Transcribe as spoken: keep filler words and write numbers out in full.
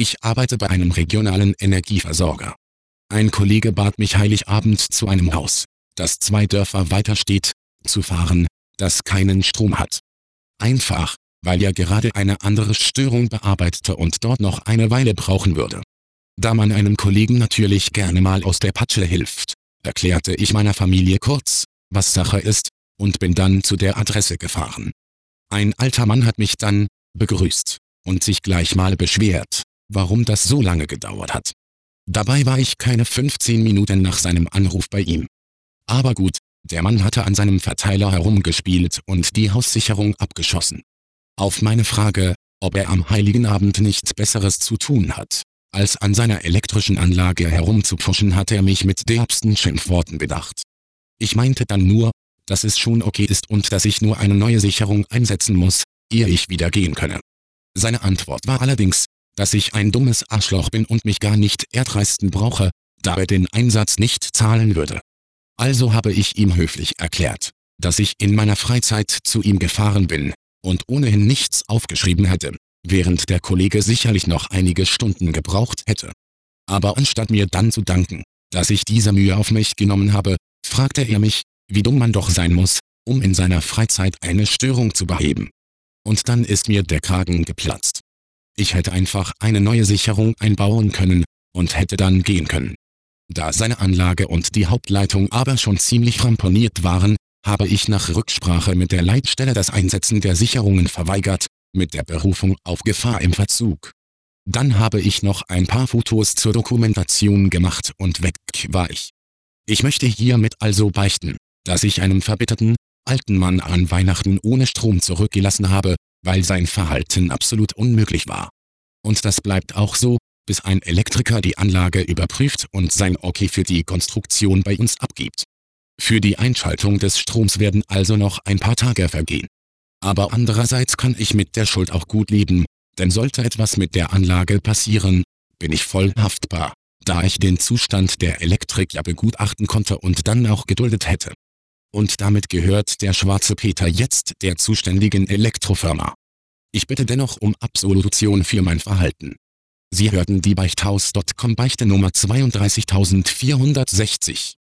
Ich arbeite bei einem regionalen Energieversorger. Ein Kollege bat mich Heiligabend zu einem Haus, das zwei Dörfer weiter steht, zu fahren, das keinen Strom hat. Einfach, weil er gerade eine andere Störung bearbeitete und dort noch eine Weile brauchen würde. Da man einem Kollegen natürlich gerne mal aus der Patsche hilft, erklärte ich meiner Familie kurz, was Sache ist, und bin dann zu der Adresse gefahren. Ein alter Mann hat mich dann begrüßt und sich gleich mal beschwert, warum das so lange gedauert hat. Dabei war ich keine fünfzehn Minuten nach seinem Anruf bei ihm. Aber gut, der Mann hatte an seinem Verteiler herumgespielt und die Haussicherung abgeschossen. Auf meine Frage, ob er am Heiligen Abend nichts Besseres zu tun hat, als an seiner elektrischen Anlage herumzupfuschen, hat er mich mit derbsten Schimpfworten bedacht. Ich meinte dann nur, dass es schon okay ist und dass ich nur eine neue Sicherung einsetzen muss, ehe ich wieder gehen könne. Seine Antwort war allerdings, dass ich ein dummes Arschloch bin und mich gar nicht erdreisten brauche, da er den Einsatz nicht zahlen würde. Also habe ich ihm höflich erklärt, dass ich in meiner Freizeit zu ihm gefahren bin und ohnehin nichts aufgeschrieben hätte, während der Kollege sicherlich noch einige Stunden gebraucht hätte. Aber anstatt mir dann zu danken, dass ich diese Mühe auf mich genommen habe, fragte er mich, wie dumm man doch sein muss, um in seiner Freizeit eine Störung zu beheben. Und dann ist mir der Kragen geplatzt. Ich hätte einfach eine neue Sicherung einbauen können und hätte dann gehen können. Da seine Anlage und die Hauptleitung aber schon ziemlich ramponiert waren, habe ich nach Rücksprache mit der Leitstelle das Einsetzen der Sicherungen verweigert, mit der Berufung auf Gefahr im Verzug. Dann habe ich noch ein paar Fotos zur Dokumentation gemacht und weg war ich. Ich möchte hiermit also beichten, dass ich einen verbitterten, alten Mann an Weihnachten ohne Strom zurückgelassen habe, weil sein Verhalten absolut unmöglich war. Und das bleibt auch so, bis ein Elektriker die Anlage überprüft und sein Okay für die Konstruktion bei uns abgibt. Für die Einschaltung des Stroms werden also noch ein paar Tage vergehen. Aber andererseits kann ich mit der Schuld auch gut leben, denn sollte etwas mit der Anlage passieren, bin ich voll haftbar, da ich den Zustand der Elektrik ja begutachten konnte und dann auch geduldet hätte. Und damit gehört der schwarze Peter jetzt der zuständigen Elektrofirma. Ich bitte dennoch um Absolution für mein Verhalten. Sie hörten die Beichthaus Punkt com Beichte Nummer zweiunddreißigtausendvierhundertsechzig.